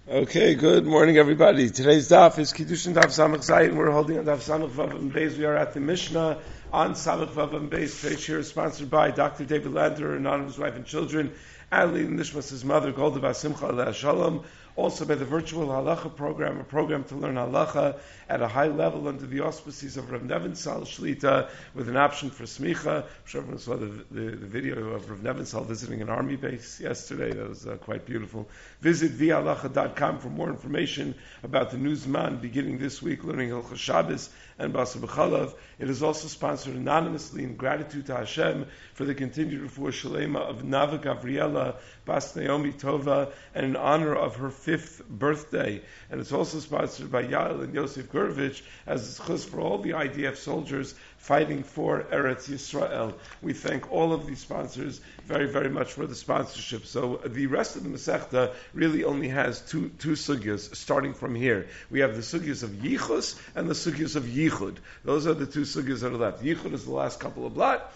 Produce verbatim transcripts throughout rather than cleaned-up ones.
Okay, good morning, everybody. Today's daf is Kiddushin Daf Samach Zayin. We're holding on Daf Samach Vav and Beis. We are at the Mishnah on Samach Vav and Beis. Today's shir is sponsored by Doctor David Lander, anonymous wife and children, Ali Nishmas' mother, Golda Bas Simcha Aleh Shalom. Also by the virtual halacha program, a program to learn halacha at a high level under the auspices of Rav Nevinsal Shlita, with an option for smicha. I'm sure everyone saw the, the, the video of Rav Nevinsal visiting an army base yesterday. That was uh, quite beautiful. Visit v halacha dot com for more information about the Newsman beginning this week, learning Hilchos Shabbos and Basa B'chalav. It is also sponsored anonymously in gratitude to Hashem for the continued refuah shalema of Nava Gavriela Bas Naomi Tova, and in honor of her fifth birthday. And it's also sponsored by Yael and Yosef Gurvich as chus for all the I D F soldiers fighting for Eretz Yisrael. We thank all of these sponsors very, very much for the sponsorship. So the rest of the Masechta really only has two two sugyas, starting from here. We have the sugyas of Yichus and the sugyas of Yichud. Those are the two sugyas that are left. Yichud is the last couple of blot.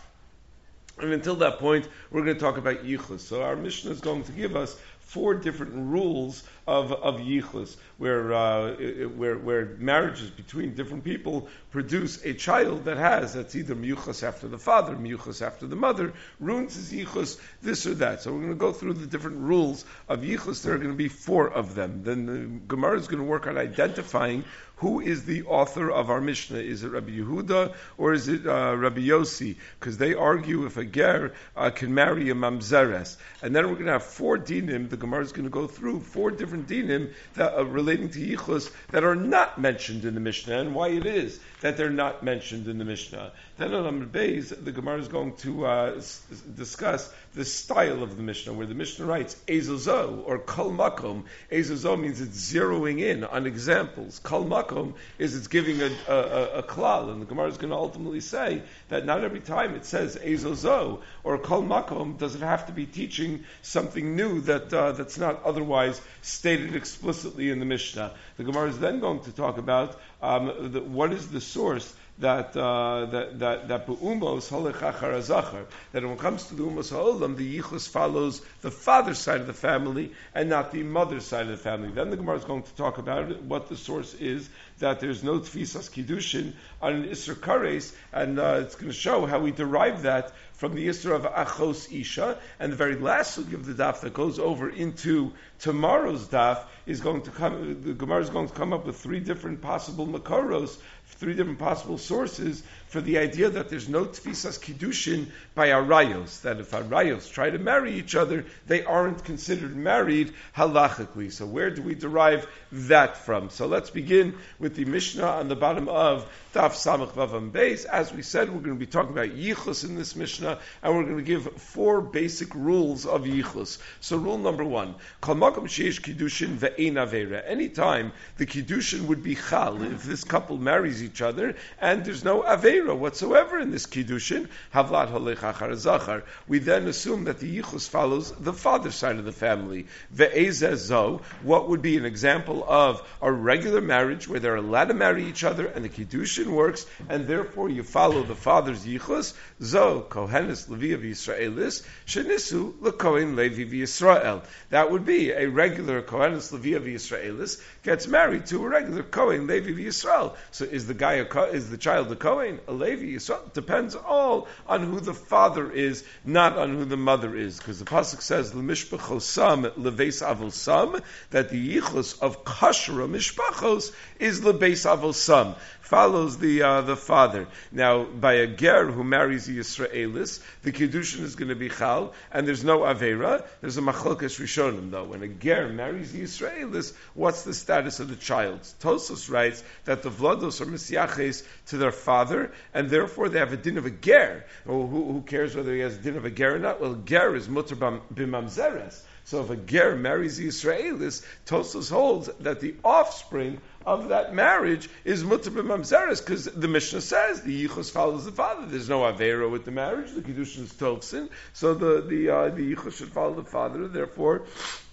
And until that point, we're going to talk about Yichus. So our Mishnah is going to give us four different rules of of yichus, where uh, where where marriages between different people produce a child that has that's either miyuchas after the father, miyuchas after the mother, ruins his yichus, this or that. So we're going to go through the different rules of yichus. There are going to be four of them. Then the Gemara is going to work on identifying who is the author of our Mishnah. Is it Rabbi Yehuda or is it uh, Rabbi Yossi? Because they argue if a ger uh, can marry a mamzeres. And then we're going to have four dinim. The Gemara is going to go through four different dinim that are relating to yichus that are not mentioned in the Mishnah, and why it is that they're not mentioned in the Mishnah. Then on Amud Beis, the Gemara is going to uh, s- discuss the style of the Mishnah, where the Mishnah writes ezozo or kol makom. Ezozo means it's zeroing in on examples. Kol makom is it's giving a, a, a, a klal, and the Gemara is going to ultimately say that not every time it says ezozo or kol makom does it have to be teaching something new that uh, that's not otherwise stated explicitly in the Mishnah. The Gemara is then going to talk about um, the, what is the source that uh, that that that be'umos holech achar hazachar, that when it comes to the umos ha'olam, the yichus follows the father's side of the family and not the mother's side of the family. Then the Gemara is going to talk about what the source is that there's no tfisas kiddushin on an isser kares, and uh, it's going to show how we derive that from the isser of achos isha. And the very last sugi of the daf that goes over into tomorrow's daf is going to come. The Gemara is going to come up with three different possible makaros, three different possible sources for the idea that there's no tfisas kiddushin by arayos, that if arayos try to marry each other, they aren't considered married halachically. So where do we derive that from? So let's begin with the Mishnah on the bottom of Daf Samach Vav Beis. As we said, we're going to be talking about yichus in this Mishnah, and we're going to give four basic rules of yichus. So rule number one, kol makom sheish kiddushin ve'ein avera. Anytime the kiddushin would be chal, if this couple marries each other, and there's no avera whatsoever in this kiddushin, havlat holech achar zachar, we then assume that the yichus follows the father's side of the family. Ve'ezeh zo, what would be an example of a regular marriage where they're allowed to marry each other and the kiddushin works, and therefore you follow the father's yichus? Zo kohenes levi of Yisraelis shenisu lekohen levi v'Yisrael. That would be a regular kohenes levi of Yisraelis gets married to a regular kohen levi v'Yisrael. So is the guy a ko- is the child a kohen, a levi? Yisrael? Depends all on who the father is, not on who the mother is, because the pasuk says lemishpachosam leveis avosam, that the yichus of kashra mishpachos is lebeis avosam, follows the uh, the father. Now, by a ger who marries a Yisraelis, the kiddushin is going to be chal, and there's no avera. There's a machlokes rishonim though. When a ger marries a Yisraelis, what's the status of the child? Tosfos writes that the vlados are misyaches to their father, and therefore they have a din of a ger. Well, who, who cares whether he has a din of a ger or not? Well, ger is mutter b'mamzeres. So if a ger marries the Yisraelis, Tosfos holds that the offspring of that marriage is mutter b'mamzeres, because the Mishnah says the yichus follows the father. There's no avera with the marriage. The kiddushin is tofsin, so the the uh, the yichus should follow the father. Therefore,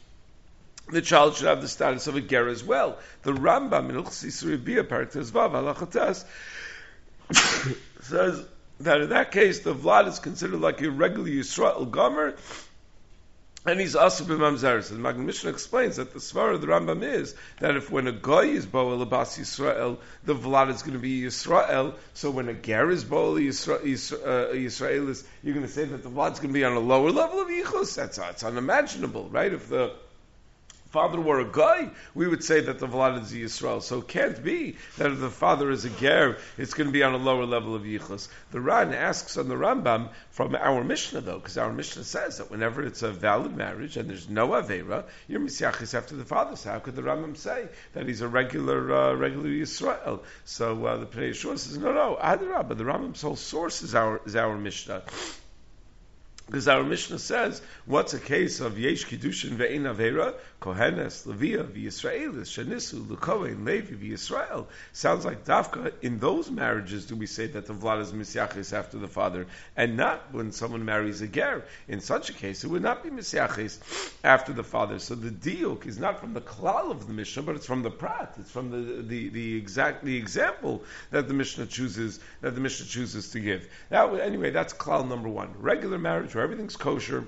the child should have the status of a ger as well. The Rambam in Hilchos Yisur Bia Parak Tezvav Halacha Tes says that in that case the vlad is considered like a regular Yisrael gomer, And he's also b'mamzeres. And Magen Mishnah explains that the svara of the Rambam is that if when a goy is bo'el abas Yisrael, the vlad is going to be Yisrael. So when a ger is bo'el Yisrael, Yisrael, uh, Yisrael is, you're going to say that the vlad is going to be on a lower level of yichus. That's that's unimaginable, right? If the father were a guy, we would say that the Vlad is Yisrael. So it can't be that if the father is a ger, it's going to be on a lower level of yichus. The Ran asks on the Rambam from our Mishnah, though, because our Mishnah says that whenever it's a valid marriage and there's no Avera, you're Misyachis after the father. So how could the Rambam say that he's a regular uh, regular Yisrael? So uh, the Pnei Yeshua says, no, no, Adarabah, the Rambam's whole source is our, is our Mishnah. Because our Mishnah says, what's a case of Yesh Kiddushin Ve'ein Avera? Kohenes, Leviah, V'Yisraelis, Shenisu, Lekohen, Levi, V'Yisrael. Sounds like Dafka, in those marriages do we say that the Vlad is Misyachis after the father, and not when someone marries a ger. In such a case, it would not be Misyachis after the father. So the diuk is not from the klal of the Mishnah, but it's from the prat. It's from the, the, the exact the example that the Mishnah chooses that the Mishnah chooses to give. That anyway, that's klal number one. Regular marriage where everything's kosher,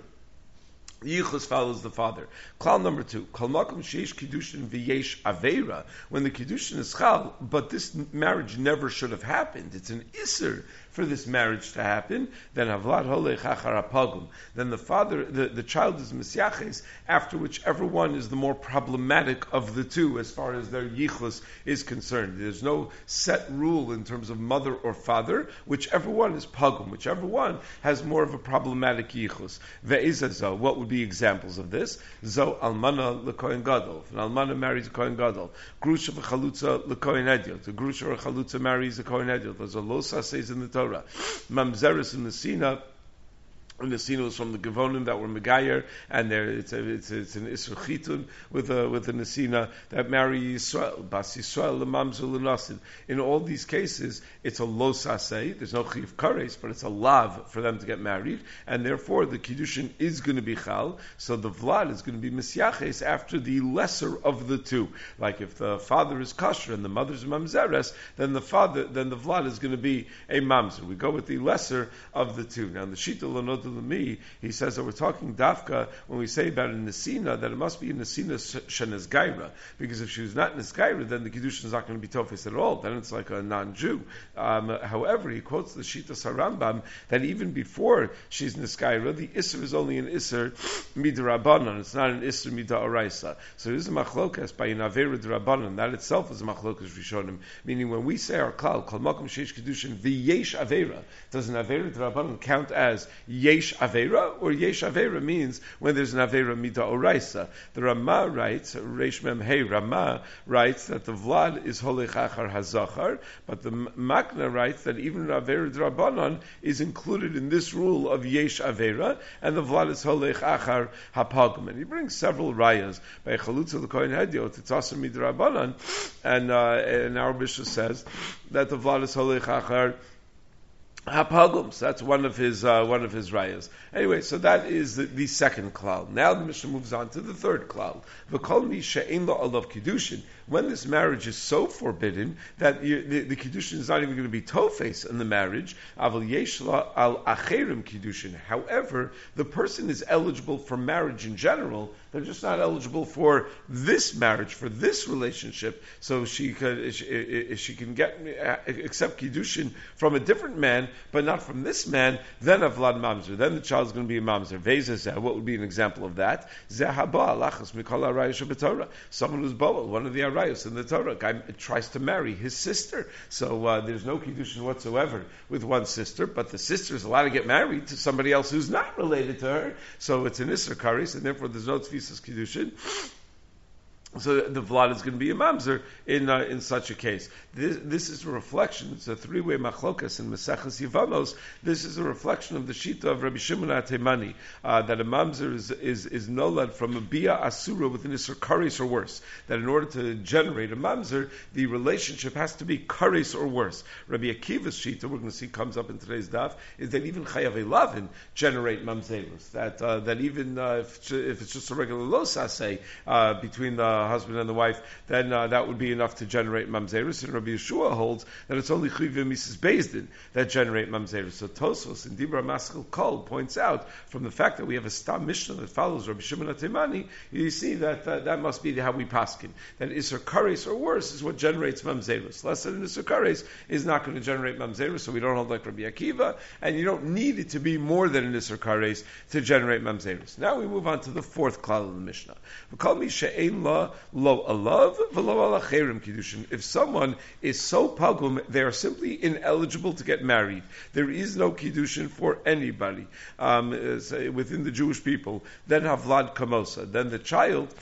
Yichus follows the father. Klal number two, Kol makom sheish kiddushin v'yesh aveira. When the kiddushin is chal, but this marriage never should have happened. It's an iser for this marriage to happen. Then havlad holech achar hapagum. Then the father, the, the child is misyaches, after whichever one is the more problematic of the two, as far as their yichus is concerned. There's no set rule in terms of mother or father. Whichever one is pagum, whichever one has more of a problematic yichus. Ve'izazah, what would be examples of this? Zo almana lekohen gadol. If an almana marries a kohen gadol, grusha v'chalutza lekohen ediot. A grusha or a chalutza marries a kohen ediot. There's a losa says in the Torah. Mamzeres in the Sina. And the scene was from the Gevonim that were Megayer, and there it's a, it's, a, it's an Isra Chitun with a with a Nesina that marry Yisrael, Bas Yisrael Lemamzul Lenasin. In all these cases, it's a Lo Sasei. There's no Chiv Kares, but it's a Lav for them to get married, and therefore the Kiddushin is going to be Chal. So the Vlad is going to be Misyaches after the lesser of the two. Like if the father is Kasher and the mother's Mamzeres, then the father, then the Vlad is going to be a Mamzer. We go with the lesser of the two. Now the Shita Lonot me, he says that we're talking dafka when we say about a nesina, that it must be a nesina shenes gaira, because if she was not nesgaira, then the kiddushin is not going to be tofes at all. Then it's like a non-Jew. Um, however, he quotes the Shita Sarambam that even before she's nesgaira, the isser is only an isser midrabanan. It's not an isser midaoraisa. So this is a machlokas by an avera drabanan. That itself is a machlokas rishonim. Meaning when we say our klal kol makom sheish kiddushin v'yesh avera, does an avera drabanan count as yesh Avera, or Yesh Avera means when there's an Avera Mida Oraisa. The Rama writes, Reish Mem Hey Rama writes that the Vlad is Holech Achar Hazachar, but the Makna writes that even Avera Drabanan is included in this rule of Yesh Avera, and the Vlad is Holech Achar Hapagum. And he brings several rayas by Chalutza L'Kohen Hediot, it's also Midrabanan, and, uh, and our Mishnah says that the Vlad is Holech Achar Hapagums. That's one of his uh, one of his rayas. Anyway, so that is the, the second klal. Now the Mishnah moves on to the third klal. V'kol mi she'ein lo alav kiddushin. When this marriage is so forbidden that you, the, the kiddushin is not even going to be tofes in the marriage, aval yesh la al acherim kiddushin. However, the person is eligible for marriage in general. They're just not eligible for this marriage, for this relationship. So she could she, she can get accept kiddushin from a different man, but not from this man. Then a vlad mamzer. Then the child is going to be a mamzer. Vezeh. What would be an example of that? Zehaba alachas mikol arayos b'Torah. Someone who's boel, one of the arayos in the Torah, guy tries to marry his sister. So uh, there's no kiddushin whatsoever with one sister, but the sister is allowed to get married to somebody else who's not related to her. So it's an isser karis, and therefore there's no tfisas kiddushin. So the vlad is going to be a mamzer in uh, in such a case. This, this is a reflection. It's a three-way machlokas in Maseches Yevamos. This is a reflection of the shita of Rabbi Shimon HaTeimani, uh, that a mamzer is is is nolad from a bia asura with an isur kares or worse. That in order to generate a mamzer, the relationship has to be kares or worse. Rabbi Akiva's shita, we're going to see comes up in today's daf, is that even chayav elavin generate mamzerus. That uh, that even uh, if, if it's just a regular losase uh, between the husband and the wife, then uh, that would be enough to generate mamzerus. And Rabbi Yeshua holds that it's only Chiv Missus Beis Din that generate mamzerus. So Tosfos in Dibra Maskil Kol points out from the fact that we have a Stam Mishnah that follows Rabbi Shimon HaTeimani, you see that uh, that must be how we paskin. That Isser Kares or worse is what generates mamzerus. Less than Isser Kares is not going to generate mamzerus, so we don't hold like Rabbi Akiva, and you don't need it to be more than an Isser Kares to generate mamzerus. Now we move on to the fourth klal of the Mishnah. If someone is so pagum, they are simply ineligible to get married. There is no kiddushin for anybody um, within the Jewish people. Then havlad kamosa. Then the child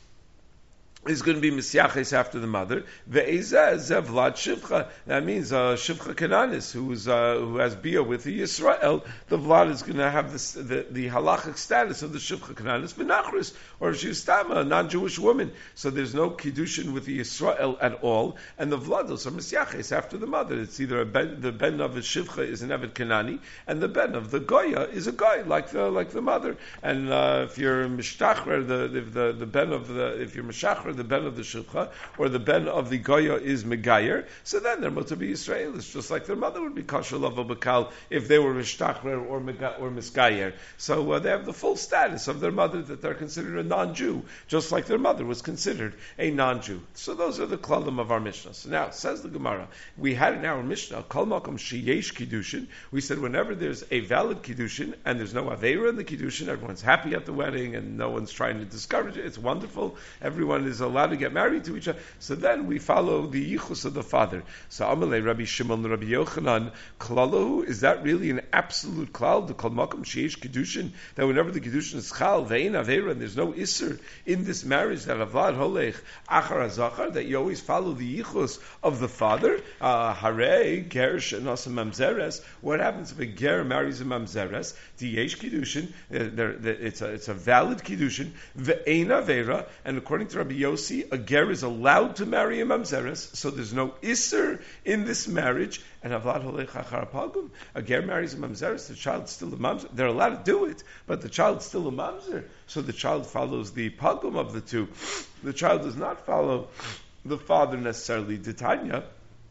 is going to be Misyaches after the mother. Ve'ezeh zevlad shivcha. That means uh, shivcha Kananis, who's uh, who has bia with the Yisrael. The vlad is going to have this, the the halachic status of the shivcha Kananis v'nachris, or if she's stama, a non-Jewish woman. So there's no kiddushin with the Yisrael at all, and the vlados are Misyaches after the mother. It's either a ben, the ben of the shivcha is an evet Kanani, and the ben of the goya is a goy, like the like the mother. And uh, if you're mishtachrer, the if the the ben of the if you're mishachrer, the ben of the shivcha, or the ben of the goya is megayer, so then they're mutter be Israel. It's just like their mother would be kosher lava bakal if they were mishtachrer or mega, or misgayer. So uh, they have the full status of their mother, that they're considered a non-Jew, just like their mother was considered a non-Jew. So those are the klalim of our Mishnah. So now, says the Gemara, we had in our Mishnah, kol makom sheyesh kiddushin, we said whenever there's a valid kiddushin, and there's no aveira in the kiddushin, everyone's happy at the wedding, and no one's trying to discourage it, it's wonderful, everyone is allowed to get married to each other. So then we follow the yichus of the father. So Amalei Rabbi Shimon Rabbi Yochanan klalahu, is that really an absolute klal? The kol makom sheish kiddushin, that whenever the kiddushin is chal ve'in aveira, and there's no isser in this marriage, that avad holech achar hazachar, that you always follow the yichus of the father. Hare ger shenas mamzeres. What happens if a ger marries a mamzeres? The yesh kiddushin, it's a it's a valid kiddushin ve'in aveira, and according to Rabbi Yossi, a ger is allowed to marry a mamzeres, so there's no isser in this marriage. And avlad holech achar pagum, a ger marries a mamzeres, the child's still a mamzer. They're allowed to do it, but the child's still a mamzer, so the child follows the pagum of the two. The child does not follow the father necessarily. Titania.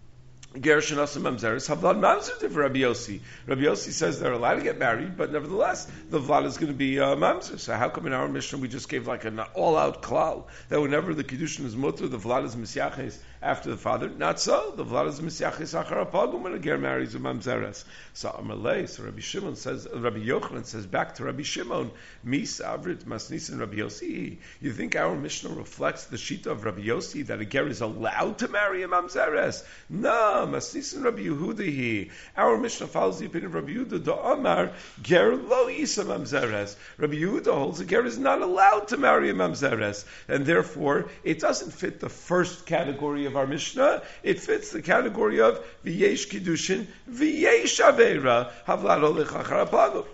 Gershon Asam Mamzeres Havlad Mamzer for Rabbi Yossi. Rabbi Yossi says they're allowed to get married, but nevertheless the Vlad is going to be uh, Mamzer. So how come in our Mishnah we just gave like an all-out klal that whenever the Kiddushin is mutter, the Vlad is Misyaches after the father? Not so. The Vlad is Misyaches achar apagum when a ger marries a Mamzeres. So Amalei, so Rabbi Shimon says, Rabbi Yochanan says back to Rabbi Shimon, Mis Avrit Masnis and Rabbi Yossi. You think our Mishnah reflects the shita of Rabbi Yossi that a ger is allowed to marry a Mamzeres? No. Masnis and Rabbi Yehuda. Our Mishnah follows the opinion of Rabbi Yehuda. Do Amar ger lo isa mamzeres. Rabbi Yehuda holds a ger is not allowed to marry a mamzeres, and therefore it doesn't fit the first category of our Mishnah. It fits the category of v'yesh kiddushin v'yesh aveira havlad olech achar pagum.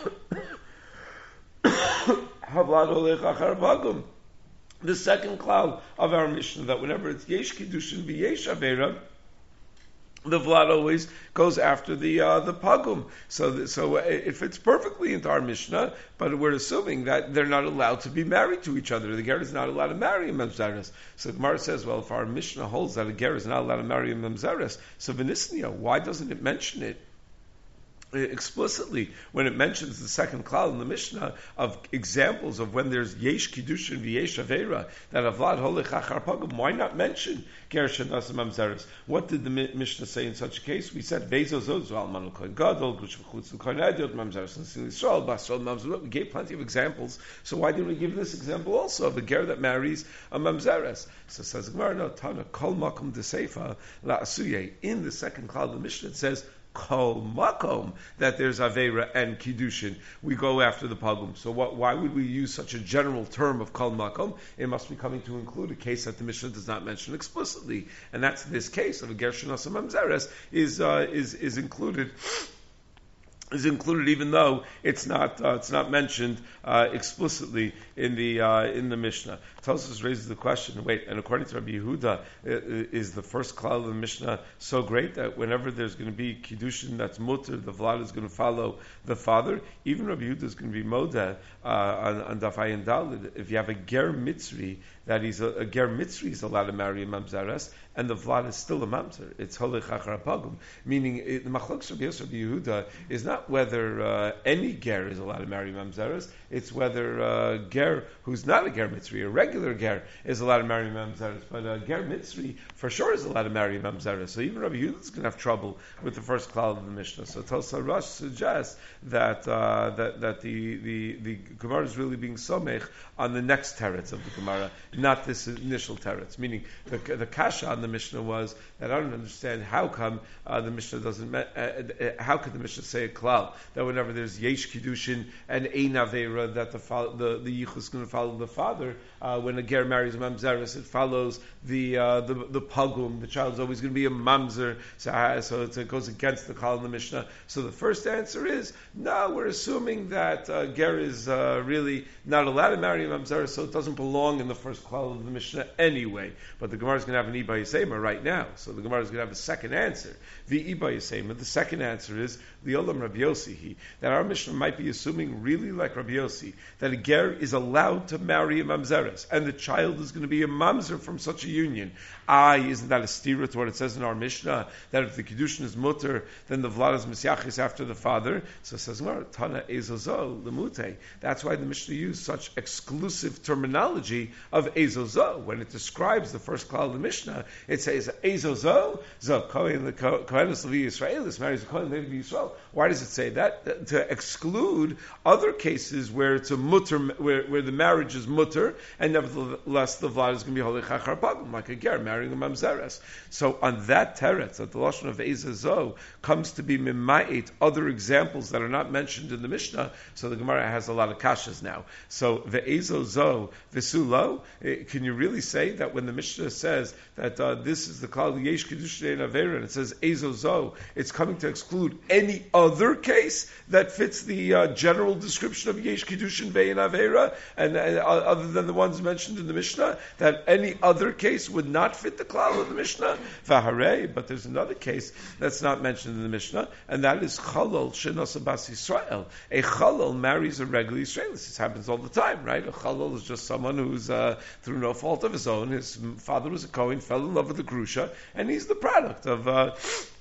Havlad olech achar pagum. The second klal of our Mishnah, that whenever it's yesh kiddushin v'yesh aveira, the Vlad always goes after the uh, the pagum, so that, so it fits perfectly into our Mishnah. But we're assuming that they're not allowed to be married to each other. The ger is not allowed to marry a mamzeres. So the Gemara says, well, if our Mishnah holds that a ger is not allowed to marry a mamzeres, so v'nisnia, why doesn't it mention it explicitly when it mentions the second klal in the Mishnah of examples of when there's yesh kiddushin v'yesh aveira, that avlad holech achar pagum? Why not mention ger shenas mamzeres? What did the Mishnah say in such a case? We said vezozos alman kohen gadol gushvchutz kohen ediot mamzeres and Yisrael basol mamzeres. We gave plenty of examples. So why didn't we give this example also of a ger that marries a mamzeres? So says Gemara, no, Tana kol makom deseifa la asuye. In the second klal of the Mishnah it says kol makom, that there's aveira and kiddushin, we go after the pagum. So what, why would we use such a general term of kol makom? It must be coming to include a case that the Mishnah does not mention explicitly, and that's this case of a ger shenas mamzeres is uh, is is included is included, even though it's not uh, it's not mentioned uh, explicitly in the uh, in the Mishnah. Tosfos raises the question: wait, and according to Rabbi Yehuda, is the first klal of the Mishnah so great that whenever there's going to be kiddushin that's mutter, the vlad is going to follow the father? Even Rabbi Yehuda is going to be modeh uh, on, on Daf Ayin Daled. If you have a ger mitzri, that he's a, a ger mitzri is allowed to marry a mamzeres, and the vlad is still a mamzer. It's holich achar pagum, meaning it, the machlokes Rabbi Yosef Rabbi Yehuda is not whether uh, any ger is allowed to marry mamzeres. It's whether uh, ger who's not a ger mitzri, a regular ger, is allowed to marry mamzeres. But a ger mitzri for sure is allowed to marry mamzeres. So even Rabbi Yehuda is going to have trouble with the first klal of the Mishnah. So Tosfos Rosh suggests that uh, that that the the the Gemara is really being somech on the next teretz of the Gemara, not this initial teretz. Meaning the the kasha on the Mishnah was that I don't understand how come uh, the Mishnah doesn't. Uh, uh, how could the Mishnah say a klal that whenever there's yesh kiddushin and ein avera that the the the yichus is going to follow the father, uh, when a ger marries a mamzeres, it follows the uh, the the pagum. The child is always going to be a mamzer, so, uh, so it goes against the klal in the Mishnah. So the first answer is no. We're assuming that uh, ger is uh, really not allowed to marry a mamzeres, so it doesn't belong in the first klal of the Mishnah anyway. But the Gemara is going to have an Iba Yisema right now, so the Gemara is going to have a second answer. The Iba Yisema, the second answer is the Olam Rabbi Yossi, that our Mishnah might be assuming really like Rabbi Yossi, that a ger is allowed to marry a mamzeres, and the child is going to be a mamzer from such a union. I, isn't that a stira to what it says in our Mishnah, that if the kiddushin is mutter, then the vlad is misyachis after the father? So it says, Tana ezozo lemute. That's why the Mishnah used such exclusive terminology of ezozo. When it describes the first klal of the Mishnah, it says ezozo, zo kohen the kohenes levi Yisraelis marries a kohen levi Yisrael. Why does it say that? To exclude other cases where it's a mutter, where, where the marriage is mutter, and nevertheless the vlad is going to be holy chachar pagum, like a ger marrying a mamzeres. So on that teretz, that the lashon of ezozo comes to be mimait other examples that are not mentioned in the Mishnah. So the Gemara has a lot of kashas now. So ve'ezozo v'sulo, can you really say that when the Mishnah says that uh, this is the klal yesh kiddushin ein avera, and it says ezozo, it's coming to exclude any other case that fits the uh, general description of yesh kiddushin ve'ein avera, and uh, other than the ones mentioned in the Mishnah, that any other case would not fit the klal of the Mishnah? V'harei, but there's another case that's not mentioned in the Mishnah, and that is chalal shenos bas Yisrael. A chalal marries a regular Israeli. This happens all the time, right? A chalal is just someone who's uh, through no fault of his own. His father was a Kohen, fell in love with a grusha, and he's the product of. Uh,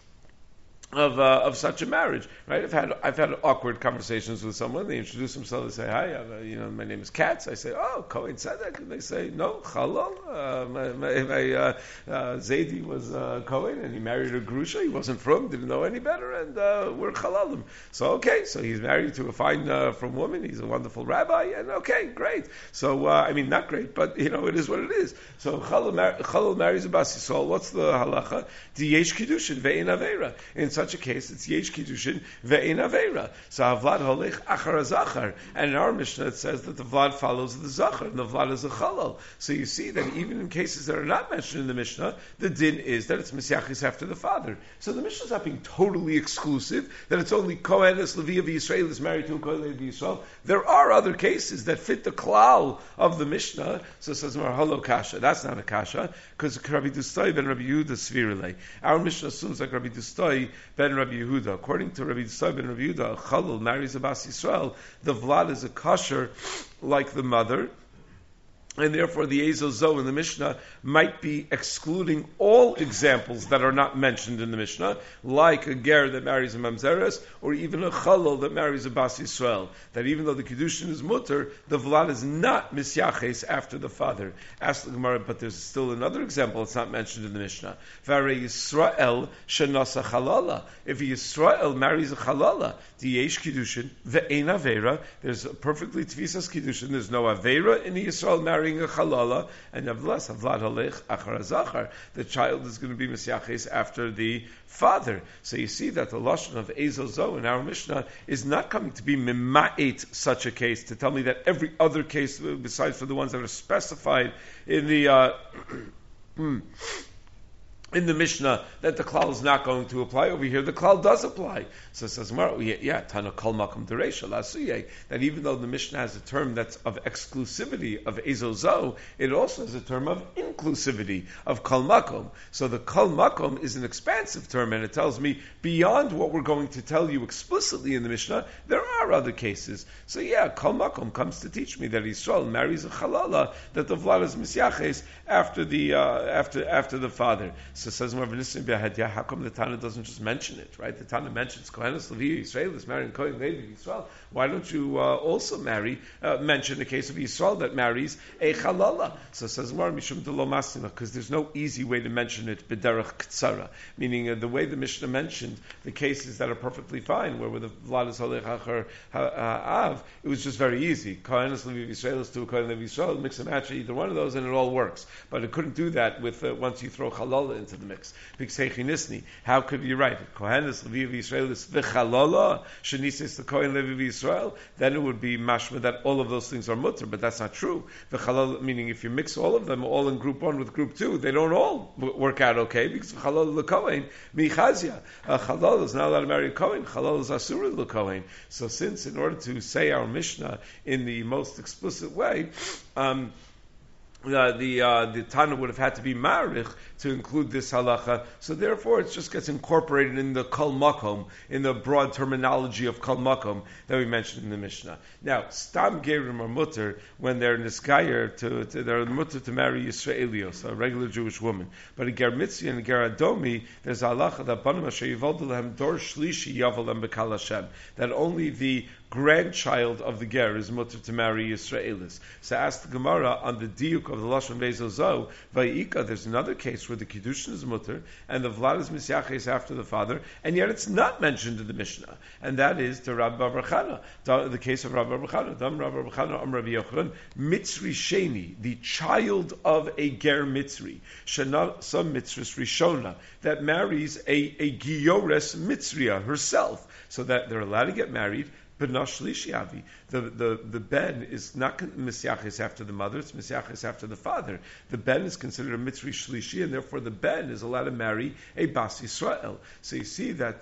Of uh, of such a marriage, right? I've had I've had awkward conversations with someone. They introduce themselves. They say, "Hi, I'm, uh, you know, my name is Katz." I say, "Oh, Kohen Tzedek," and they say, "No, Chalal. Uh, my my, my uh, uh, Zaidi was uh, Kohen, and he married a grusha. He wasn't from, didn't know any better, and uh, we're Chalalim." So okay, so he's married to a fine uh, from woman. He's a wonderful rabbi, and okay, great. So uh, I mean, not great, but you know, it is what it is. So Chalal, mar- Chalal marries a bas Yisrael. What's the halacha? Di yesh kiddushin ve'ein avera. In such a case, it's yesh kiddushin ve'ein avera. So havlad holech achar zachar, and in our Mishnah it says that the vlad follows the zachar, and the vlad is a chalal. So you see that even in cases that are not mentioned in the Mishnah, the din is that it's misyachis after the father. So the Mishnah is not being totally exclusive, that it's only kohenes levi of Yisrael is married to a kohen levi Yisrael. There are other cases that fit the klal of the Mishnah. So it says halo kasha. That's not a kasha, because Rabbi Dustoi ben Rabbi Yehuda svirele. Our Mishnah assumes like Rabbi Dustoi ben Rabbi Yehuda. According to Rabbi Dustoi ben Rabbi Yehuda, a chalal marries a bas Yisrael. The vlad is a kosher like the mother, and therefore the ezozo in the Mishnah might be excluding all examples that are not mentioned in the Mishnah, like a ger that marries a mamzeres, or even a chalal that marries a bas Yisrael. That even though the kiddushin is mutter, the vlad is not misyaches after the father. Ask the Gemara, but there's still another example that's not mentioned in the Mishnah. Vare Yisrael shenasa chalala. If a Yisrael marries a chalala, the yesh kiddushin ve'ein avera. There's a perfectly tvisas kiddushin. There's no avera in the Yisrael marrying a chalala, and nevertheless, havlad halech achar zachar, the child is going to be misyaches after the father. So you see that the lashon of ezozo in our Mishnah is not coming to be mima'et such a case, to tell me that every other case, besides for the ones that are specified in the uh, in the Mishnah that the klal is not going to apply. Over here, the klal does apply. So it says, yeah, Tana kol makom dereisha lasuye, that even though the Mishnah has a term that's of exclusivity of ezozo, it also has a term of inclusivity of kol makom. So the kol makom is an expansive term, and it tells me beyond what we're going to tell you explicitly in the Mishnah, there are other cases. So yeah, kol makom comes to teach me that Yisrael marries a chalala, that the vlad is misyaches after the uh, after after the father. So it says, how come the Tana doesn't just mention it, right? The Tana mentions Kohenes, Levi, Yisrael is marrying Kohen, Levi, Yisrael. Why don't you uh, also marry, uh, mention the case of Yisrael that marries a Chalala? So it says, Mishum de lo masina, because there's no easy way to mention it, B'derech Ktsara, meaning uh, the way the Mishnah mentioned the cases that are perfectly fine, where with the Vlad is Holech Achar Av, it was just very easy. Kohenes, Levi, Yisrael is to Kohen, Levi, Yisrael, mix and match either one of those, and it all works. But it couldn't do that with uh, once you throw Chalala into the mix. How could you write it? Kohenes Levi Yisrael is v'chalola shenisis the Kohen Levi Yisrael. Then it would be mashma that all of those things are mutter, but that's not true. V'chalola meaning if you mix all of them, all in group one with group two, they don't all work out okay because v'chalola l'kohen michazia. Chalala is not allowed to marry a Kohen. Chalala is asura l'kohen. So since in order to say our Mishnah in the most explicit way, um, Uh, the uh, the Tana would have had to be marich to include this halacha, so therefore it just gets incorporated in the kol makom, in the broad terminology of kol makom that we mentioned in the Mishnah. Now, stam gerim are mutter when they're nisgayer to, to they're mutter to marry Yisraelios, a regular Jewish woman. But a ger mitzvi and a ger adomi, there's a halacha that banim asher yivoldu lehem dor shlishi yavolem bekal Hashem, that only the grandchild of the ger is mutter to marry Yisraelis. So ask the Gemara on the diuk of the lashon bezozo vayika. There's another case where the kiddushin is mutter and the vlad is misyaches after the father, and yet it's not mentioned in the Mishnah, and that is to Rabbi Bar Chana, the case of Rabbi Bar Chana. Dam Rabbi Bar Chana Am Rabbi Yochanan Mitzri Sheni, the child of a ger Mitzri, Shana some Mitzris Rishona, that marries a a Giores Mitzriya herself, so that they're allowed to get married. The, the, the ben is not misyaches after the mother, it's misyaches after the father. The ben is considered a mitzri shlishi, and therefore the ben is allowed to marry a bas Yisrael. So you see that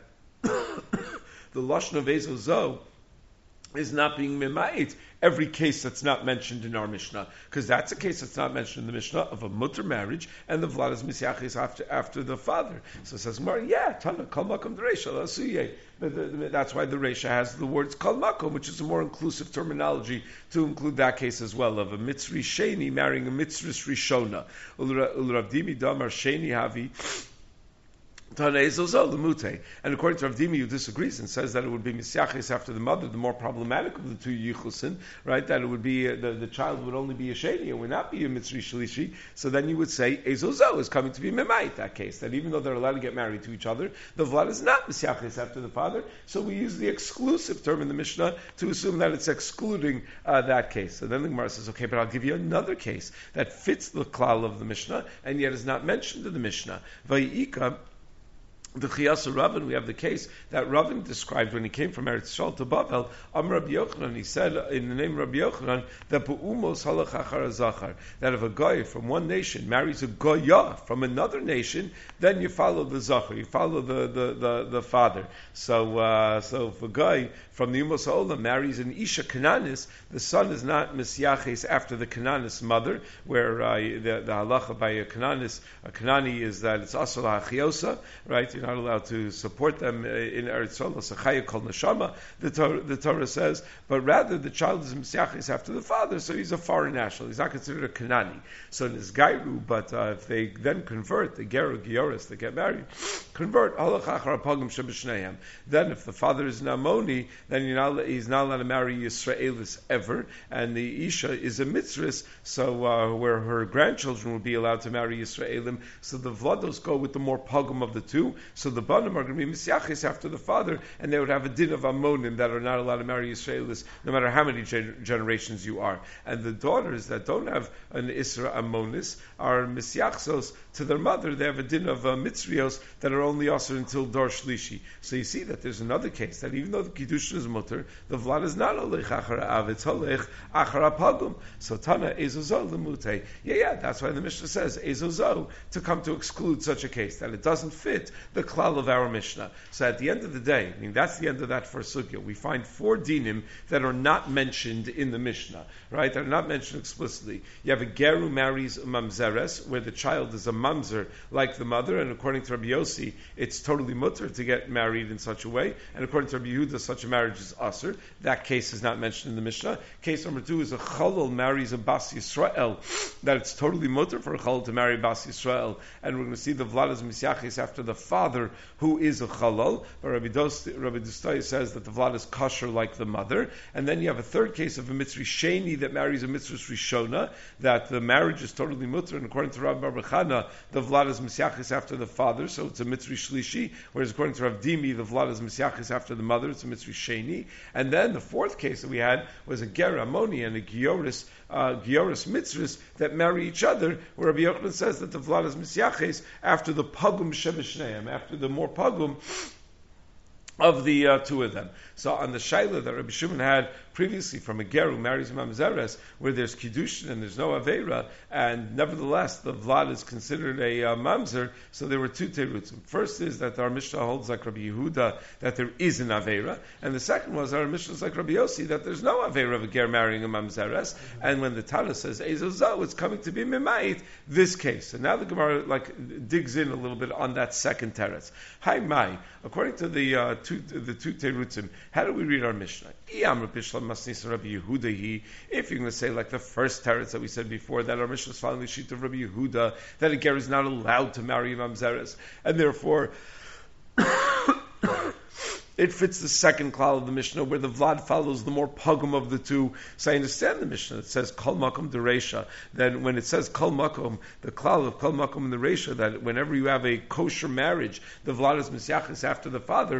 the lashon of ezozo is not being mimayit every case that's not mentioned in our Mishnah, because that's a case that's not mentioned in the Mishnah of a mutter marriage, and the vlad is misyaches after after the father. So it says, yeah, Tana kol makom dereisha lasuye. That's why the Reisha has the words kol makom, which is a more inclusive terminology to include that case as well, of a mitzri sheni marrying a mitzris rishona. Ul Dimi damar sheni havi. And according to Rav Dimi, who disagrees and says that it would be misyaches after the mother, the more problematic of the two yichusin, right? That it would be uh, the, the child would only be a sheni, it would not be a mitzri shlishi. So then you would say ezozo is coming to be memait that case. That even though they're allowed to get married to each other, the vlad is not misyaches after the father. So we use the exclusive term in the Mishnah to assume that it's excluding uh, that case. So then the Gemara says, okay, but I'll give you another case that fits the klal of the Mishnah and yet is not mentioned in the Mishnah. Vayika. The Chiyasa Ravin, we have the case that Ravin described when he came from Eretz Yisrael to Bavel. Am Rabbi Yochanan, he said in the name of Rabbi Yochanan that Be'umos halach achar zachar, that if a guy from one nation marries a goya from another nation, then you follow the zachar, you follow the the, the, the father. So uh, so if a guy from the Umos Ha'olam marries an Isha Kananis, the son is not Misyaches after the Kananis mother, where uh, the, the halacha by a Kananis, a Kanani is that it's Asal HaChiosa, right? You're not allowed to support them in Eretz Yisrael, Sachaya Kol Neshama, the Torah, the Torah says, but rather the child is Misyaches after the father, so he's a foreign national. He's not considered a Kanani. So in his Gairu, but uh, if they then convert, the Geru Gioris, they get married, convert, then if the father is an Ammoni, then you're not, he's not allowed to marry Yisraelis ever, and the Isha is a Mitzris, so uh, where her grandchildren will be allowed to marry Yisraelim, so the Vlados go with the more pogum of the two, so the Banim are going to be Misyaches after the father, and they would have a din of Ammonim that are not allowed to marry Yisraelis, no matter how many gen- generations you are. And the daughters that don't have an Isra Ammonis are Misyachsos to their mother, they have a din of uh, Mitzrios that are only usher until Dor Shlishi. So you see that there's another case that even though the Kiddushin is mutter, the Vlad is not Olech Achar Av, it's Olech Achar Apagum. So Tana Ezozo Lemute. Yeah, yeah, that's why the Mishnah says Ezozo to come to exclude such a case, that it doesn't fit the klal of our Mishnah. So at the end of the day, I mean, that's the end of that first sugya. We find four dinim that are not mentioned in the Mishnah, right? That are not mentioned explicitly. You have a ger who marries a mamzeres, where the child is a mamzer like the mother, and according to Rabbi Yossi, it's totally mutter to get married in such a way, and according to Rabbi Yehuda, such a marriage is aser. That case is not mentioned in the Mishnah. Case number two is a chalal marries a bas Yisrael, that it's totally mutter for a chalal to marry bas Yisrael, and we're going to see the vladas misyachis after the father, who is a chalal, but Rabbi Dostai says that the vlad is kosher like the mother, and then you have a third case of a mitzri sheni that marries a mitzri rishona, that the marriage is totally mutter, and according to Rabbi Bar Chana, the vlad is misyachis after the father, so it's a mitzri shlishi, whereas according to Rav Dimi, the vlad is misyachis after the mother, it's a mitzri sheni. And then the fourth case that we had was a ger amoni and a gioris uh, gioris mitzris that marry each other, where Rabbi Yochanan says that the vlad is misyachis after the pagum shebeshneim, after the more pagum of the uh, two of them. So on the shaila that Rabbi Shimon had previously from a ger who marries a mamzeres, where there's kiddushin and there's no aveira, and nevertheless the vlad is considered a uh, mamzer, so there were two terutzim. First is that our Mishnah holds like Rabbi Yehuda that there is an aveira, and the second was our Mishnah is like Rabbi Yossi that there's no aveira of a ger marrying a mamzeres, and when the Tana says ezozo, it's coming to be mimayit this case. And now the Gemara like digs in a little bit on that second teretz. Hi mai, according to the uh, two the two terutzim, how do we read our Mishnah? If you're going to say like the first teretz that we said before, that our Mishnah is following the sheet of Rabbi Yehuda, that a ger is not allowed to marry a mamzeres, and therefore it fits the second klal of the Mishnah, where the vlad follows the more pugum of the two. So I understand the Mishnah. It says kol makom dereisha. Then when it says kol makom, the klal of kol makom in the reisha, that whenever you have a kosher marriage, the vlad is misyachis after the father.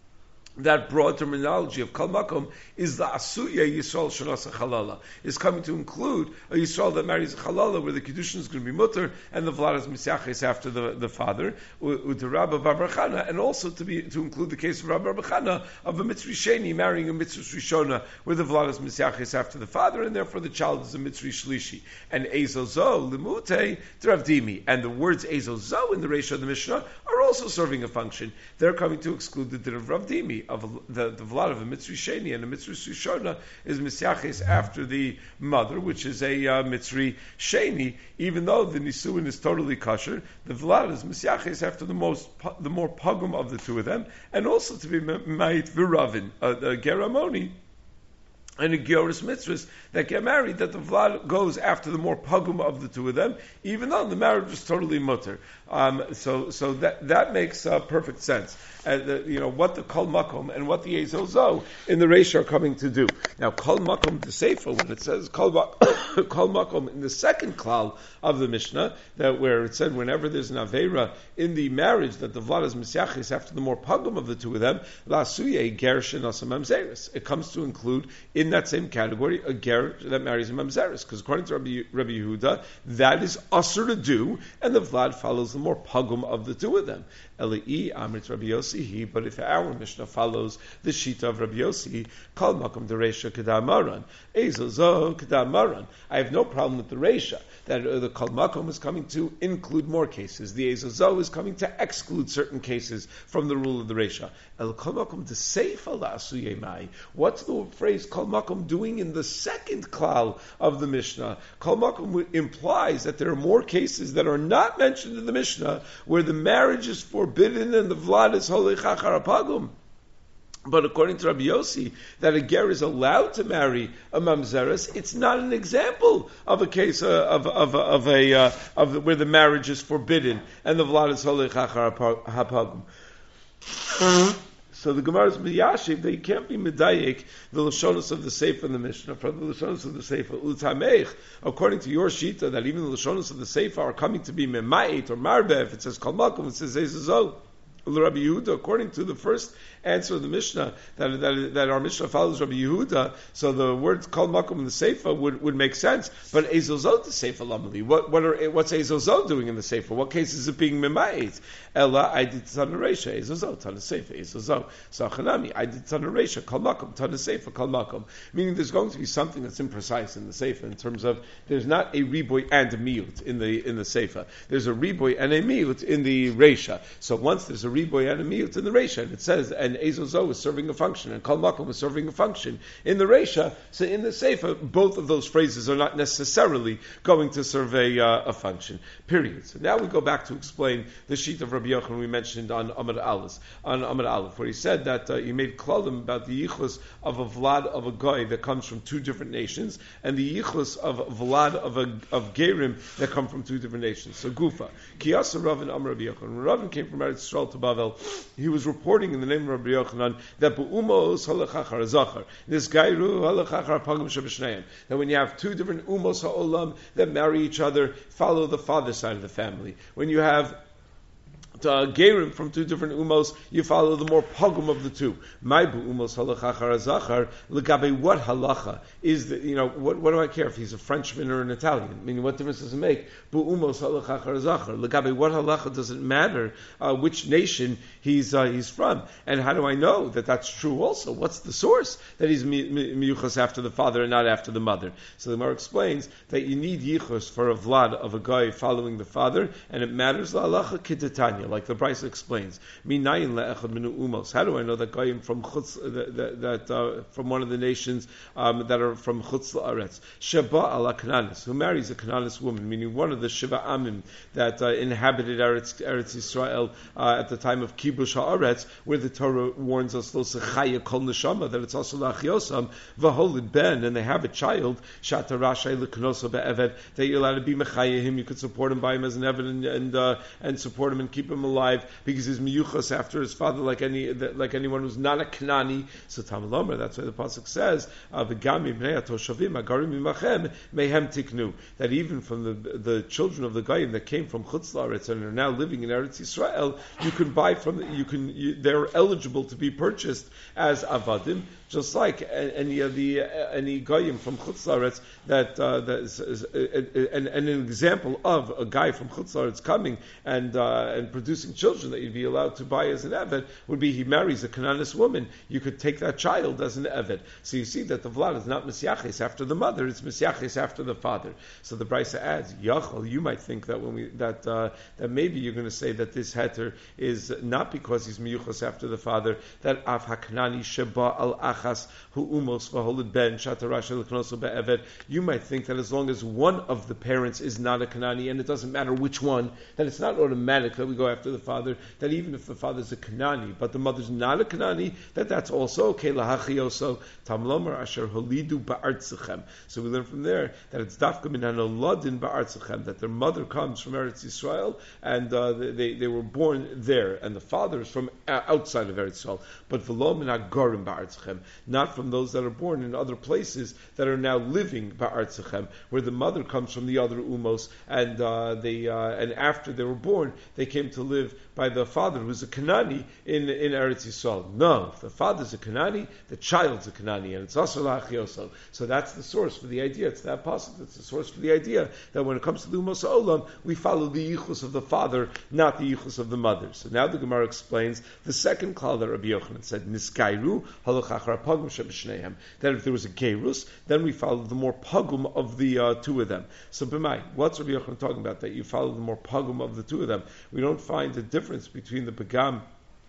That broad terminology of kol makom is the asuya Yisrael shenasa chalala, is coming to include a Yisrael that marries a chalala, where the kiddushin is going to be mutter and the vlad is misyachis after the, the father, with the Rabbi Bar Chana, and also to be to include the case of Rabbi Bar Chana of a mitzri sheni marrying a mitzri rishona, where the vlad is misyachis after the father, and therefore the child is a mitzri shlishi. And ezozo limute Rav Dimi, and the words ezozo in the reisha of the Mishnah are also serving a function. They're coming to exclude the din of Rav Dimi, of the, the vlad of a mitzri sheni, and a mitzri rishona is misyachis after the mother, which is a uh, mitzri sheni, even though the nisuin is totally kosher, the vlad is misyachis after the most the more pugum of the two of them, and also to be ma'it v'ravin, a uh, geramoni, and a gioris mitzvahs that get married, that the vlad goes after the more pugum of the two of them, even though the marriage is totally mutter. Um, so, so that that makes uh, perfect sense. And the, you know what the kol makom and what the ezozo in the reish are coming to do. Now, kol makom the sefer, when it says kol makom in the second klal of the Mishnah, that where it said whenever there's an aveira in the marriage that the vlad is misyachis after the more pugum of the two of them, la suye ger shenasa mamzeres. It comes to include in that same category a ger that marries a mamzeres, because according to Rabbi, Rabbi Yehuda, that is usher to do, and the vlad follows the more pugum of the two of them. Elei Amrit Rabbi Yossi, but if our Mishnah follows the shita of Rabbi Yossi, Kol Makom Dereisha Kedam Maran, Ezozo Kedam Maran. I have no problem with the Reisha, that uh, the Kol Makom is coming to include more cases. The Ezozo is coming to exclude certain cases from the rule of the Reisha. El Kol Makom to Seifa La'asuye Mai. What's the phrase Kol Makom doing in the second klal of the Mishnah? Kol Makom implies that there are more cases that are not mentioned in the Mishnah where the marriage is forbidden and the vlad is holy chachar apagum. But according to Rabbi Yossi, that a ger is allowed to marry a mamzeres, it's not an example of a case uh, of of of a uh, of where the marriage is forbidden and the vlad is holy chachar apagum. So the Gemara's miyashiv, they can't be medayik the lashonos of the sefer in the Mishnah from the lashonos of the sefer utameich. According to your shita, that even the lashonos of the sefer are coming to be memait or marbe. If it says kol makom, it says ezozo. Rabbi Yehuda, according to the first answer of the Mishnah, that, that, that our Mishnah follows Rabbi Yehuda, so the word Kol Makom in the Seifa would, would make sense. But Ezozot the Seifa Lamali, what what are what's Ezozot doing in the Seifa? What case is it being Memayit? Ella, I did Tana Reisha, Ezozot, Tana Seifa, Ezozot. Sachanami, I did Tana Reisha, Kol Makom, Tana Seifa, Kol Makom. Meaning there's going to be something that's imprecise in the Seifa in terms of there's not a riboy and a miut in the in the Seifa. There's a riboy and a miut in the Reisha. So once there's a riboy and a miut in the Reisha, and it says, and Ezozo is serving a function, and Kol Makom is serving a function in the Reisha, so in the Seifa, both of those phrases are not necessarily going to serve a, uh, a function. Period. So now we go back to explain the sheet of Rabbi Yochanan we mentioned on Amud Aleph, on Amud Aleph, where he said that uh, he made klalim about the yichus of a vlad of a goy that comes from two different nations, and the yichus of a vlad of a of gerim that come from two different nations. So Gufa, Kiyasa Ravin Amar Rabbi Yochanan. When Ravin came from Eretz Yisrael to Bavel, he was reporting in the name of Rabbi Yochanan that be'umos halachachar zachar, this gairu halachachar pagum shabishneim, that when you have two different umos ha'olam that marry each other, follow the father's side of the family. When you have Uh, gerim from two different umos, you follow the more pogum of the two. My bu umos halachachar azachar legabe what halacha is the you know what what do I care if he's a Frenchman or an Italian? I mean, what difference does it make? Bu umos halachachar azachar legabe what halacha does it matter uh, which nation he's uh, he's from? And how do I know that that's true? Also, what's the source that he's miyuchas after the father and not after the mother? So the Gemara explains that you need yichus for a vlad of a guy following the father, and it matters la halacha kidatanya. Like the Brisa explains, minayin le'echad minu umos. How do I know that goyim from chutz that, that, that uh, from one of the nations um, that are from chutz la'aretz? Sheba ala Kananis, who marries a Kananis woman, meaning one of the Shiva Amim that uh, inhabited Eretz, Eretz Yisrael uh, at the time of Kibush Haaretz, where the Torah warns us lo sechaya kol neshama that it's also la'achiosam v'holid ben, and they have a child shata rashay leknoso be'eved that you're allowed to be mechaya him, you could support him by him as an eved and and, uh, and support him and keep him alive because he's miyuchas after his father, like any like anyone who's not a Knani. So Talmud Omer, that's why the pasuk says, "V'gami bnei atoshavim agarim imachem mehem tiknu." That even from the the children of the Goyim that came from Chutz La'aretz and are now living in Eretz Yisrael, you can buy from you can you, they're eligible to be purchased as avadim, just like any of the any Goyim from Chutz La'aretz that uh, that is, is, is, and, and an example of a guy from Chutz La'aretz coming and uh, and producing children that you'd be allowed to buy as an eved would be he marries a Canaanist woman. You could take that child as an eved. So you see that the vlad is not misyaches after the mother; it's misyaches after the father. So the Brisa adds, Yachol. You might think that when we that uh, that maybe you're going to say that this heter is not because he's miyuchas after the father. That af haknani sheba al achas hu umos v'holid ben shatarash leknoso be'eved. You might think that as long as one of the parents is not a Kanani, and it doesn't matter which one, that it's not automatic that we go after the father, that even if the father's a Kanani, but the mother's not a Kanani, that that's also okay. Lahachioso tamlomer asher holidu ba'artzachem. So we learn from there that it's dafka min hanolodin ba'artzachem, that their mother comes from Eretz Yisrael, and uh, they they were born there, and the father is from outside of Eretz Yisrael, but v'lo min hagorim ba'artzachem, not from those that are born in other places that are now living ba'artzachem, where the mother comes from the other umos, and uh, they uh, and after they were born, they came to live by the father who's a Kanani in, in Eretz Yisrael. No, if the father's a Kanani, the child's a Kanani, and it's also la'achioso. So that's the source for the idea. It's that possible. It's the source for the idea that when it comes to the Umos Olam, we follow the yichus of the father, not the yichus of the mother. So now the Gemara explains the second klal that Rabbi Yochanan said, Niskairu halachachar pagum shebishnehem, that if there was a gerus, then we follow the more pagum of the uh, two of them. So b'mai, what's Rabbi Yochanan talking about? That you follow the more pagum of the two of them. We don't find a difference between the pagam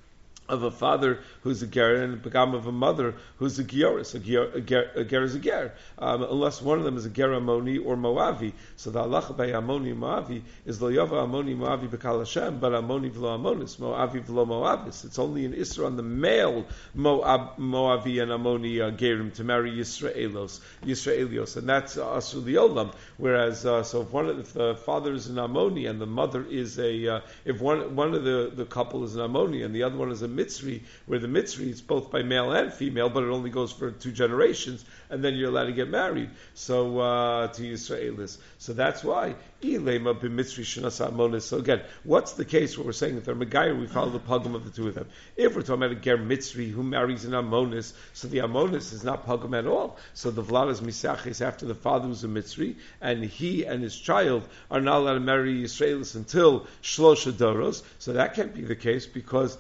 of a father who's a ger and the pagam of a mother who's a gioris. A ger, a ger, a ger is a ger, um, unless one of them is a ger Amoni or Moavi. So the halacha by Amoni and Moavi is lo yava Amoni Moavi b'kal Hashem, but Amoni v'lo Amonis, Moavi v'lo Moavis. It's only an Isra on the male Moab, Moavi and Amoni uh, gerim to marry Yisraelos, Yisraelios, and that's uh, Asur Liolam. Whereas, uh, so if one of, if the father is an Amoni and the mother is a, uh, if one one of the, the couple is an Amoni and the other one is a Mitzri, where the Mitzri is both by male and female, but it only goes for two generations, and then you're allowed to get married. So uh, to Yisraelis. So that's why. So again, what's the case where we're saying that they're Megayer, we follow the pugum of the two of them? If we're talking about a Ger Mitzri who marries an Amonis, so the Amonis is not pugum at all. So the Vlad is Misachis after the father who's a Mitzri, and he and his child are not allowed to marry Yisraelis until Shlosha Doros. So that can't be the case because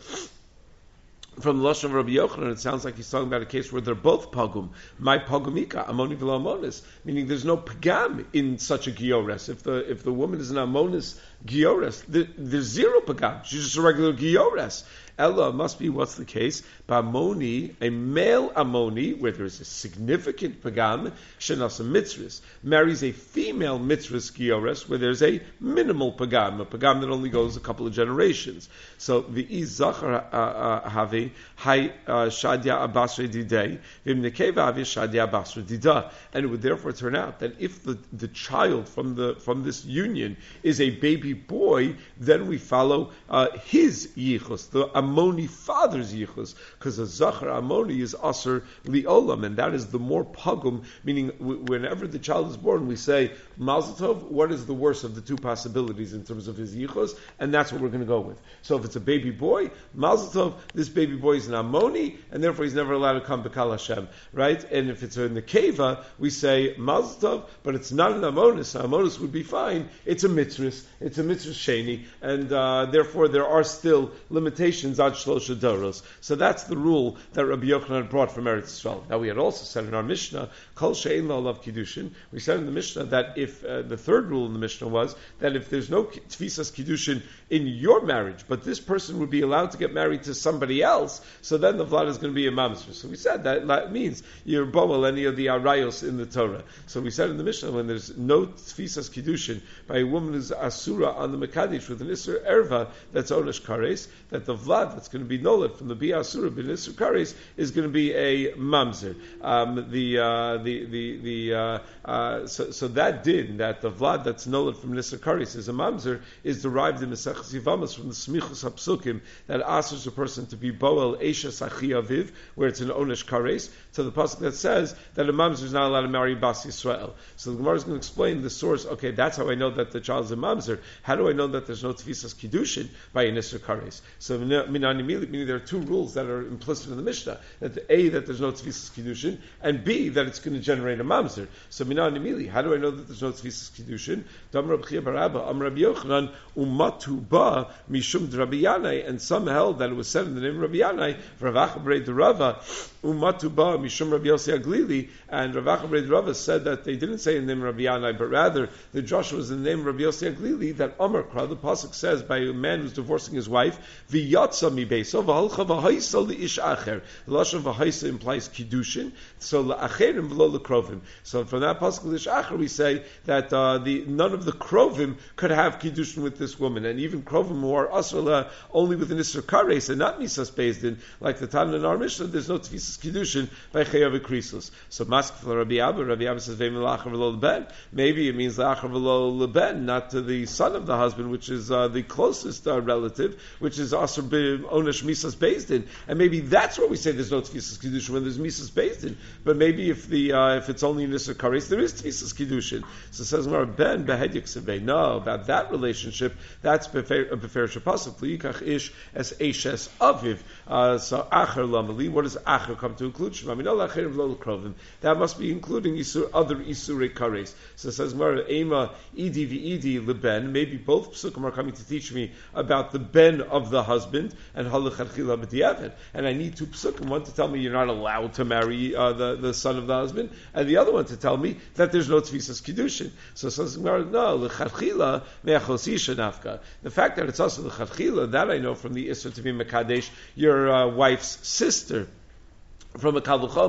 from Lashon of Rabbi Yochanan, it sounds like he's talking about a case where they're both pagum. My pagumika, amoni v'lo amonis, meaning there's no pagam in such a giores. If the if the woman is an amonis giores, there, there's zero pagam. She's just a regular giores. Ella must be what's the case? Ba'amoni, a male amoni, where there is a significant pagam, shenasa mitzvahs, marries a female mitzvahs giores, where there's a minimal pagam, a pagam that only goes a couple of generations. So the izachar have Hai Shadia Abasra Didei, Vimnekeva Avi Shadia Abasra Dida. And it would therefore turn out that if the, the child from the from this union is a baby boy, then we follow uh, his yichus, the Amoni father's yichus, because a Zachar Amoni is Aser Liolam, and that is the more pagum, meaning w- whenever the child is born, we say, Mazel Tov, what is the worst of the two possibilities in terms of his yichus? And that's what we're going to go with. So if it's a baby boy, Mazel Tov, this baby boy is an Ammoni, and therefore he's never allowed to come B'Kal Hashem, right? And if it's in the Keva, we say Mazel Tov, but it's not an Ammonis. An Ammonis would be fine. It's a Mitzvah. It's a Mitzvah Sheni, and uh, therefore there are still limitations on Shlosha Doros. So that's the rule that Rabbi Yochanan brought from Eretz Yisrael. Now we had also said in our Mishnah, Kol She'ein Lo Alav Kiddushin. We said in the Mishnah that if uh, the third rule in the Mishnah was that if there's no Tfisas Kiddushin in your marriage, but this person would be allowed to get married to somebody else, so then the Vlad is going to be a mamzer. So we said that, that means you're boel any of the arayos in the Torah. So we said in the Mishnah, when there's no tfisas kiddushin by a woman who's asura on the mekadesh with an isur erva that's onesh kares, that the Vlad that's going to be noled from the bi asura bin isur kares is going to be a mamzer. Um, the uh, the the the uh, uh, so, so that din that the Vlad that's noled from isur kares is a mamzer is derived in the Seches Yivamas from the smichus hapsukim that asks a person to be boel Eishes Achi Aviv, where it's an Onesh Kares, to the pasuk that says that a mamzer is not allowed to marry Bas Yisrael. So the Gemara is going to explain the source. Okay, that's how I know that the child is a mamzer. How do I know that there's no tefisas kiddushin by an Isser Kares? So meaning there are two rules that are implicit in the Mishnah: that the, A, that there's no tefisas kiddushin, and B, that it's going to generate a mamzer. So minan imili, how do I know that there's no tefisas kiddushin? Dam Rab Chia Barabba, Am Rabbi Yochanan, Umatu Ba Mishum Rabbi Yanai, and some held that it was said in the name of Rabbi Yanai, Rav Achabrei the Rava, Umatu Ba Mishum Rabbi Yossi Aglili, and Rav Achabrei the Rava said that they didn't say in the name of Rabbi Yanai, but rather the Joshua was in the name of Rabbi Yossi Aglili, that Omer Kra, the pasuk says by a man who's divorcing his wife, V'yatsa mi beiso v'halcha v'haisa li'ish acher. The lashon v'haisa implies kiddushin, so la'acherim v'lo l'krovim. So from that pasuk li'ish acher we say that uh, the none of the krovim could have kiddushin with this woman, and even krovim who are asrala only with an isser kares and not misas bezdin, like the Tana in our Mishnah, there's no tefisas kiddushin by chayav krisus. So mask for Rabbi Abba, Rabbi Abba says ve'im la'acher v'lo l'ben. Maybe it means la'acher v'lo l'ben, not to the son of the husband, which is uh, the closest uh, relative, which is asr onesh misas bezdin, and maybe that's where we say there's no tefisas kiddushin when there's misas bezdin. But maybe if the uh, if it's only an isser kares, there is tefisas kiddushin. So it says ben behedik sevei. No, about that relationship, that's befer shapasuk liyikach ish as eshes aviv. Uh, so acher lamali. What does acher come to include? Shemaminol acherim lo l'krovim. That must be including isur, other isurei kares. So it says Gemara ema idi v'idi leben. Maybe both psukim are coming to teach me about the ben of the husband and halachachila b'diavad. And I need two psukim. One to tell me you're not allowed to marry uh, the the son of the husband, and the other one to tell me that there's no tefisas kiddushin. So it says Gemara no l'chachila me'achosisha nafka. The fact that it's also l'chachila, that I know from the Isra to be Mekadesh, your uh, wife's sister, from a Kal V'chomer.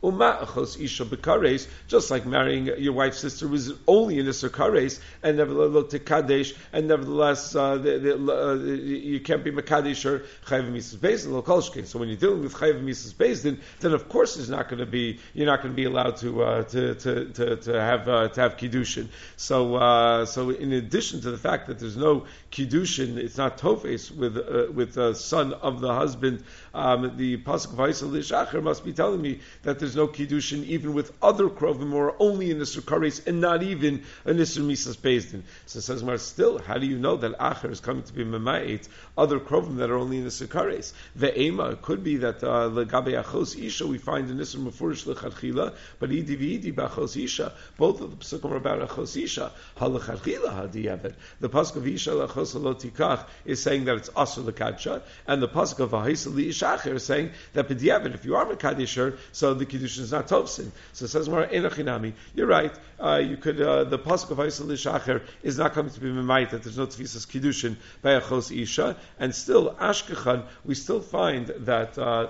Uma achos isha bekares, just like marrying your wife's sister was only in Isser Kares, and nevertheless to Kadesh, and nevertheless uh, the, the, uh, you can't be Mekadesh or Chayav Misas Bezdin Lokolshkin. So when you're dealing with Chayav Misas Bezdin, then of course it's not going to be you're not going to be allowed to uh, to, to to to have uh, to have kiddushin. So uh, so in addition to the fact that there's no kiddushin, it's not tofes with uh, with the son of the husband. Um, the pasuk of Vayisal Lishacher must be telling me that there's no kiddushin even with other krovim or only in Isser Kares and not even in Isser Misas Bezdin. So it says, Mar, still, how do you know that Acher is coming to be Memait other krovim that are only in Isser Kares? Ve'ema, it could be that Legabe Achos Isha we find in Isser Mefurish Lechatchila, but Idi V'Idi B'Achos Isha, both of the pasukim are about Achos Isha. Halechatchila Hadiyavet. The pasuk of Isha Lachos Lotikach is saying that it's Asur Lekadsha, and the pasuk of V'Haisel Ishacher is saying that B'Diyavet, if you are Mekadisher, so the Kiddushin is not Tovsin. So it says Mar Enochinami. You're right. Uh, you could uh, the pasuk of V'Haisel Ishacher is not coming to be Memait that there's no Tfisas Kiddushin by Achos Isha, and still Ashkechan we still find that. Uh,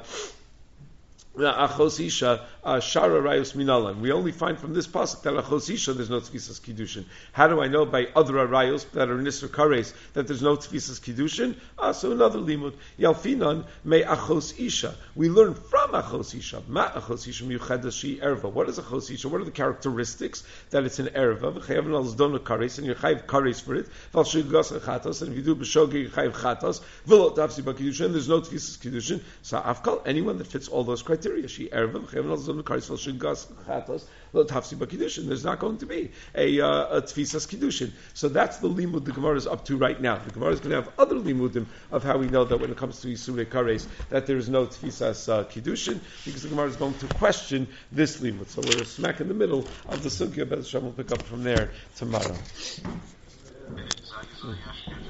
Achos Isha, Shara Rayos Minalan. We only find from this pasuk that Achos Isha there's no Tfisas Kiddushin. How do I know by other Arayos that are Nisr Kares that there's no Tfisas Kiddushin? Ah, so another limud. Yalfinan me Achos Isha. We learn from Achos Isha. Ma Achos Isha miyuchadashi erva. What is Achos Isha? What are the characteristics that it's an erva? V'chayav al zdona kares, and you chayav kares for it. V'al shiglas chatos, and if you do b'shogi you chayav chatos. V'lo tafsi b'kiddushin. There's no Tfisas Kiddushin. So afkal, anyone that fits all those criteria. She erva v'chayav al zdona kares v'al shiglas chatos. V'lo tafsi b'kiddushin. There's not going to be a, uh, a Tfisas Kiddushin. So that's the limud the Gemara is up to right now. The Gemara is going to have other limudim of how we know that when it comes to Yisurei Kares that there is no Tfisas uh, Kiddushin, because the Gemara is going to question this limud. So we're smack in the middle of the sugya. Bez Hashem will pick up from there tomorrow.